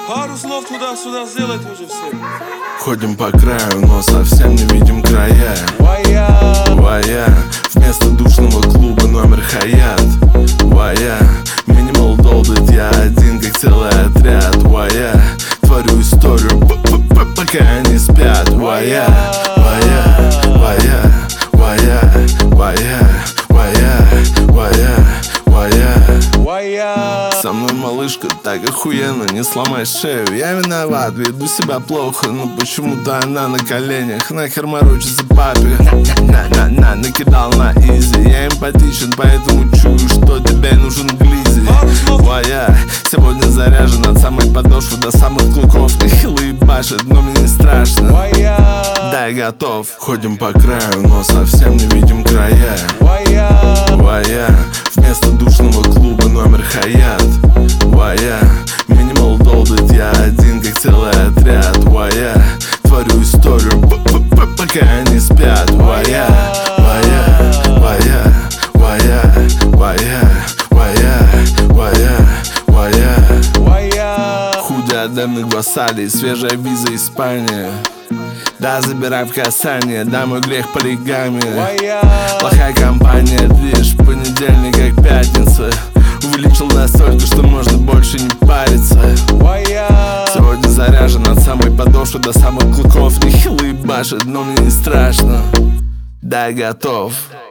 Пару слов туда-сюда сделать уже все. Ходим по краю, но совсем не видим края. Вая, вместо душного клуба номер Хаят. Вая, минимал долбит, я один как целый отряд. Вая, творю историю, пока они спят. Вая, вая, вая, вая, вая, вая, вая, вая. Со мной малышка так охуенно, не сломай шею. Я виноват, веду себя плохо, но почему-то она на коленях. Нахер морочится папе, на накидал на изи. Я эмпатичен, поэтому чую, что тебе нужен глизи. Твоя сегодня заряжен от самой подошвы до самых клыков. Хилый башит, но мне не страшно. Да, я готов. Ходим по краю, но совсем не видим края. Вая, вместо душного клуба номер Хаят. Вая, минимал долбит, я один как целый отряд. Вая, творю историю, пока они спят. Вая, вая, вая, вая, вая, вая, вая, вая. Худя дымных вассалей, свежая виза Испания. Да, забирай в касание, да, мой грех полигамия. Плохая компания, движ, понедельник как пятница. Увеличил настолько, что можно больше не париться. Сегодня заряжен от самой подошвы до самых клыков. Нехилый башит, но мне не страшно. Да, готов.